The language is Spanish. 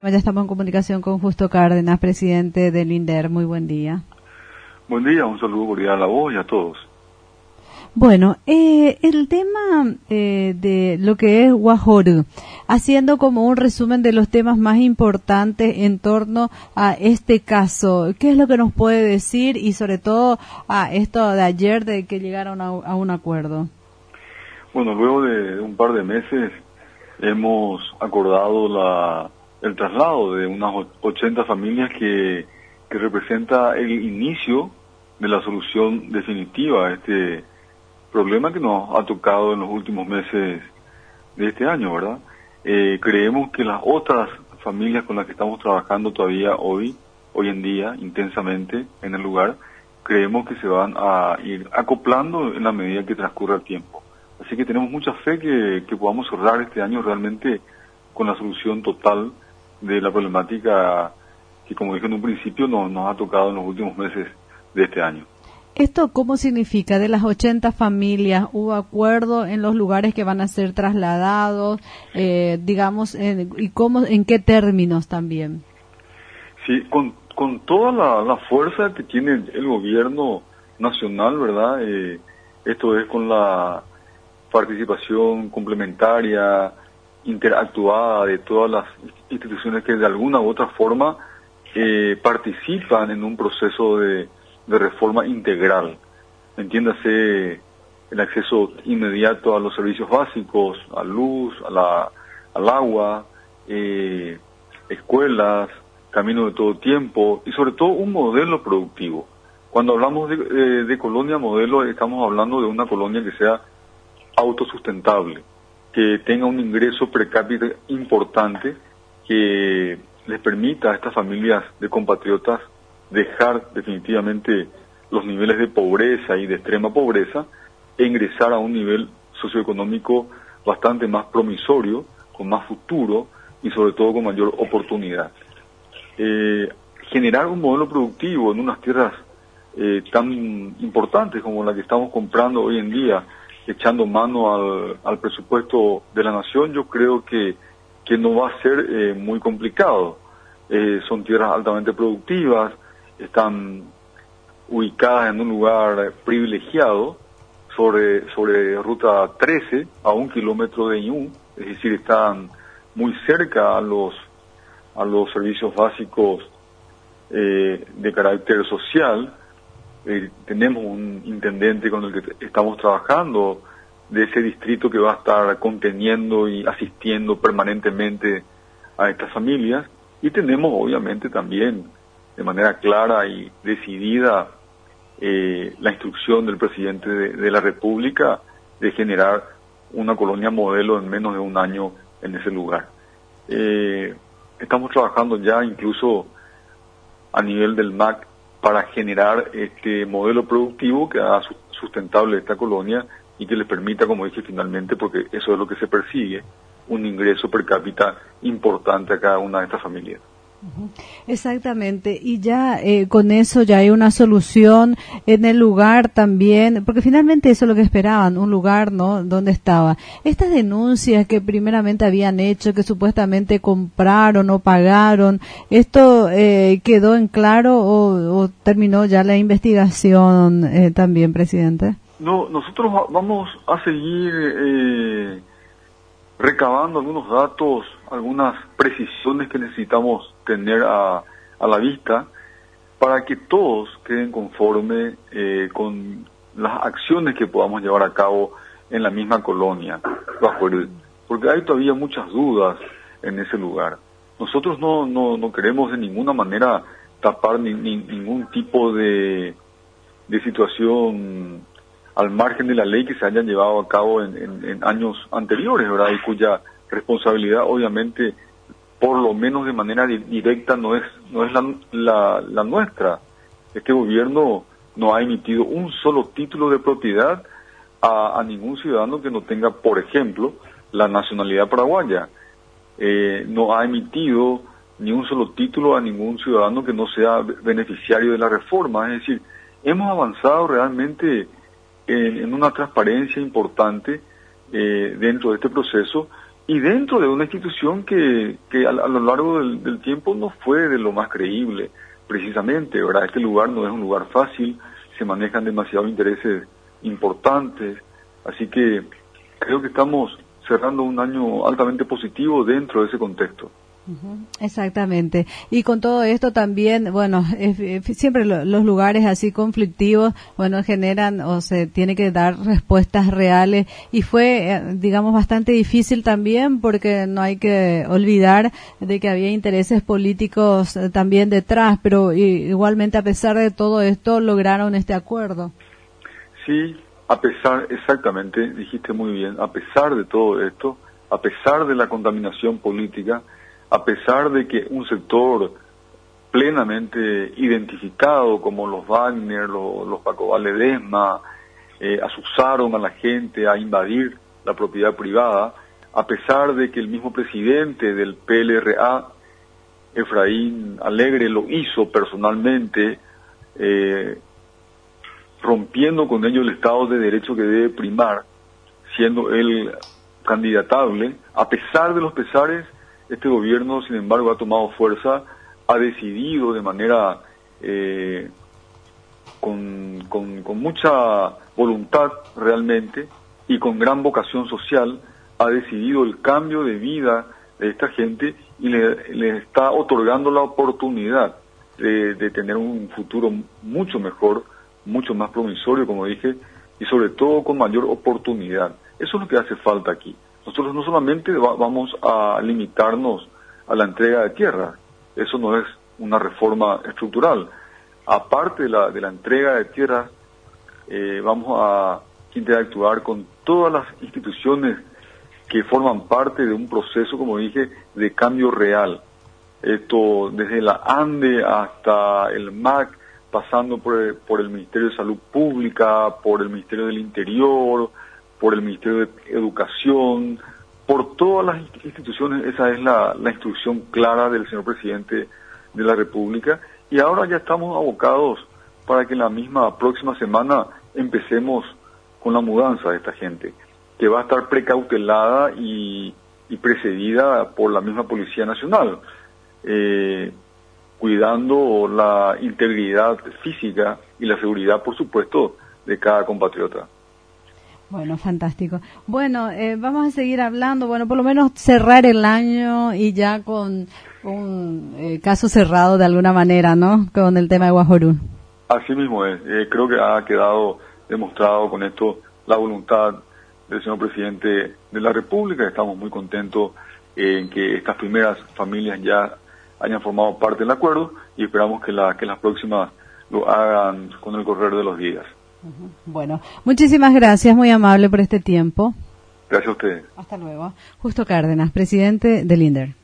Ya estamos en comunicación con Justo Cárdenas, presidente del INDER. Muy buen día. Buen día, un saludo cordial a vos y a todos. Bueno, el tema de lo que es Guajorú, haciendo como un resumen de los temas más importantes en torno a este caso, ¿qué es lo que nos puede decir y sobre todo a esto de ayer de que llegaron a un acuerdo? Bueno, luego de un par de meses hemos acordado el traslado de unas 80 familias que representa el inicio de la solución definitiva a este problema que nos ha tocado en los últimos meses de este año, ¿verdad? Creemos que las otras familias con las que estamos trabajando todavía hoy en día, intensamente en el lugar, creemos que se van a ir acoplando en la medida que transcurra el tiempo. Así que tenemos mucha fe que podamos cerrar este año realmente con la solución total de la problemática que, como dije en un principio, nos ha tocado en los últimos meses de este año. ¿Esto cómo significa? De las 80 familias, ¿hubo acuerdo en los lugares que van a ser trasladados? Digamos, ¿y cómo, en qué términos también? Sí, con toda la fuerza que tiene el gobierno nacional, ¿verdad? Esto es con la participación complementaria, interactuada de todas las instituciones que de alguna u otra forma participan en un proceso de reforma integral. Entiéndase el acceso inmediato a los servicios básicos, a luz, al agua, escuelas, camino de todo tiempo y sobre todo un modelo productivo. Cuando hablamos de colonia modelo, estamos hablando de una colonia que sea autosustentable, que tenga un ingreso per cápita importante, que les permita a estas familias de compatriotas dejar definitivamente los niveles de pobreza y de extrema pobreza e ingresar a un nivel socioeconómico bastante más promisorio, con más futuro y sobre todo con mayor oportunidad. Generar un modelo productivo en unas tierras tan importantes como la que estamos comprando hoy en día, echando mano al presupuesto de la nación, yo creo que no va a ser muy complicado. Son tierras altamente productivas, están ubicadas en un lugar privilegiado sobre ruta 13 a 1 kilómetro de Ñú, es decir, están muy cerca a los servicios básicos de carácter social. Tenemos un intendente con el que estamos trabajando de ese distrito que va a estar conteniendo y asistiendo permanentemente a estas familias, y tenemos obviamente también de manera clara y decidida la instrucción del presidente de la República de generar una colonia modelo en menos de un año en ese lugar. Estamos trabajando ya incluso a nivel del MAC para generar este modelo productivo que haga sustentable esta colonia y que les permita, como dije finalmente, porque eso es lo que se persigue, un ingreso per cápita importante a cada una de estas familias. Exactamente, y ya con eso ya hay una solución en el lugar también, porque finalmente eso es lo que esperaban, un lugar, ¿no?, donde estaba. Estas denuncias que primeramente habían hecho, que supuestamente compraron o pagaron, ¿esto quedó en claro o terminó ya la investigación también, presidente? No, nosotros vamos a seguir recabando algunos datos, algunas precisiones que necesitamos tener a la vista para que todos queden conforme con las acciones que podamos llevar a cabo en la misma colonia, porque hay todavía muchas dudas en ese lugar. Nosotros no queremos de ninguna manera tapar ningún tipo de situación al margen de la ley que se hayan llevado a cabo en años anteriores, ¿verdad? Y cuya responsabilidad, obviamente, por lo menos de manera directa, no es la nuestra. Este gobierno no ha emitido un solo título de propiedad a ningún ciudadano que no tenga, por ejemplo, la nacionalidad paraguaya. No ha emitido ni un solo título a ningún ciudadano que no sea beneficiario de la reforma. Es decir, hemos avanzado realmente en una transparencia importante dentro de este proceso, y dentro de una institución que a lo largo del tiempo no fue de lo más creíble, precisamente, ¿verdad? Este lugar no es un lugar fácil, se manejan demasiados intereses importantes, así que creo que estamos cerrando un año altamente positivo dentro de ese contexto. Exactamente. Y con todo esto también, bueno, siempre los lugares así conflictivos, bueno, generan o se tiene que dar respuestas reales y fue, digamos, bastante difícil también porque no hay que olvidar de que había intereses políticos también detrás, pero igualmente a pesar de todo esto lograron este acuerdo. Sí, exactamente, dijiste muy bien, a pesar de todo esto, a pesar de la contaminación política, a pesar de que un sector plenamente identificado como los Wagner, los Paco Ledesma, asusaron a la gente a invadir la propiedad privada, a pesar de que el mismo presidente del PLRA, Efraín Alegre, lo hizo personalmente, rompiendo con ello el Estado de Derecho que debe primar, siendo él candidatable, a pesar de los pesares, este gobierno, sin embargo, ha tomado fuerza, ha decidido de manera con mucha voluntad realmente y con gran vocación social, ha decidido el cambio de vida de esta gente y le está otorgando la oportunidad de tener un futuro mucho mejor, mucho más promisorio, como dije, y sobre todo con mayor oportunidad. Eso es lo que hace falta aquí. Nosotros no solamente vamos a limitarnos a la entrega de tierra, eso no es una reforma estructural. Aparte de la entrega de tierra, vamos a interactuar con todas las instituciones que forman parte de un proceso, como dije, de cambio real. Esto desde la ANDE hasta el MAC, pasando por el Ministerio de Salud Pública, por el Ministerio del Interior, por el Ministerio de Educación, por todas las instituciones. Esa es la instrucción clara del señor presidente de la República, y ahora ya estamos abocados para que en la misma próxima semana empecemos con la mudanza de esta gente, que va a estar precautelada y precedida por la misma Policía Nacional, cuidando la integridad física y la seguridad, por supuesto, de cada compatriota. Bueno, fantástico. Bueno, vamos a seguir hablando, bueno, por lo menos cerrar el año y ya con un caso cerrado de alguna manera, ¿no? Con el tema de Guajorú. Así mismo es. Creo que ha quedado demostrado con esto la voluntad del señor presidente de la República. Estamos muy contentos en que estas primeras familias ya hayan formado parte del acuerdo y esperamos que las próximas lo hagan con el correr de los días. Bueno, muchísimas gracias, muy amable por este tiempo. Gracias a ustedes. Hasta luego. Justo Cárdenas, presidente del INDER.